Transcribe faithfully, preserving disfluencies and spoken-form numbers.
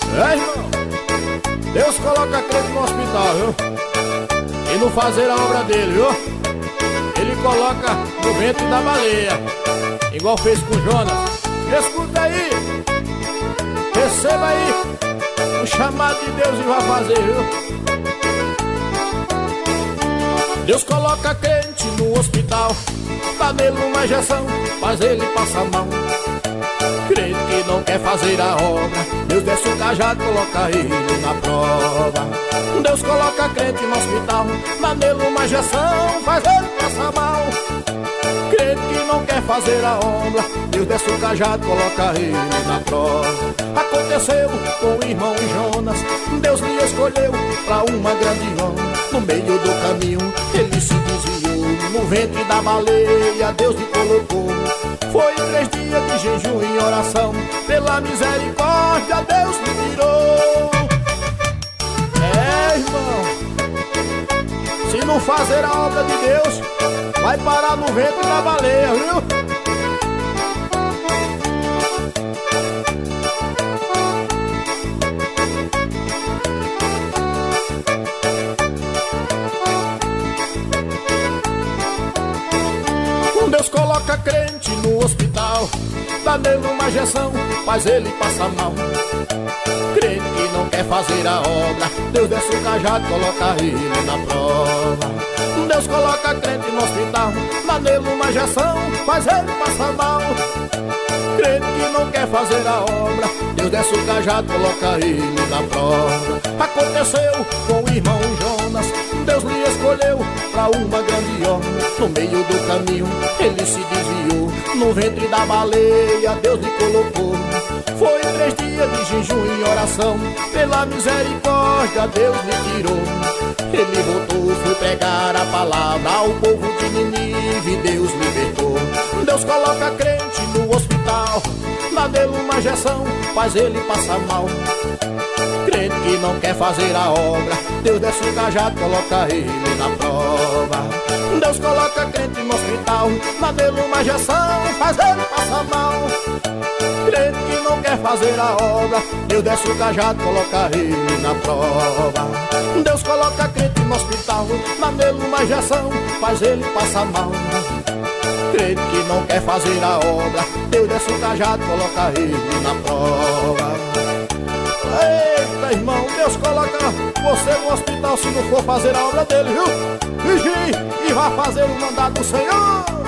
É, irmão, Deus coloca crente no hospital, viu? E no fazer a obra dele, viu? Ele coloca no ventre da baleia, igual fez com Jonas. Escuta aí, receba aí o chamado de Deus e vai fazer, viu? Deus coloca crente no hospital, dá nele uma injeção, faz ele passar mal. Crente que não quer fazer a obra, Deus desce o cajado, coloca ele na prova. Deus coloca crente no hospital, dá nele uma injeção, faz ele passar mal. Crente que não quer fazer a obra, Deus desce o cajado, coloca ele na prova. Aconteceu com o irmão Jonas, Deus lhe escolheu pra uma grande obra. No meio do caminho ele se desviou, no ventre da baleia Deus lhe colocou. Foi três dias de jejum e oração, pela misericórdia Deus lhe tirou. É, irmão, se não fazer a obra de Deus, vai parar no ventre da baleia, viu? Deus coloca crente no hospital, dá nele uma injeção, faz ele passar mal. Crente que não quer fazer a obra, Deus desce o cajado, coloca ele na prova. Deus coloca crente no hospital, dá nele uma injeção, faz ele passar mal. Crente que não quer fazer a obra, Deus desce o cajado, coloca ele na prova. Aconteceu com o irmão Jonas, Deus lhe escolheu pra uma grande obra. No meio do caminho ele se desviou, no ventre da baleia Deus lhe colocou. Foi três dias de jejum e oração, pela misericórdia Deus lhe tirou. Ele voltou, foi pregar a palavra ao povo de Nínive, Deus libertou. Deus coloca crente no hospital, dá nele uma injeção, faz ele passar mal. Crente que não quer fazer a obra, Deus desce o cajado, coloca ele na prova. Deus coloca crente no hospital, dá nele uma injeção, faz ele passar mal. Crente que não quer fazer a obra, Deus desce o cajado, coloca ele na prova. Deus coloca crente no hospital, dá nele uma injeção, faz ele passar mal. Crente que não quer fazer a obra, Deus desce o cajado, coloca ele na prova. Eita, irmão, Deus coloca você no hospital se não for fazer a obra dele, viu? Vigie e vá fazer o mandado do Senhor.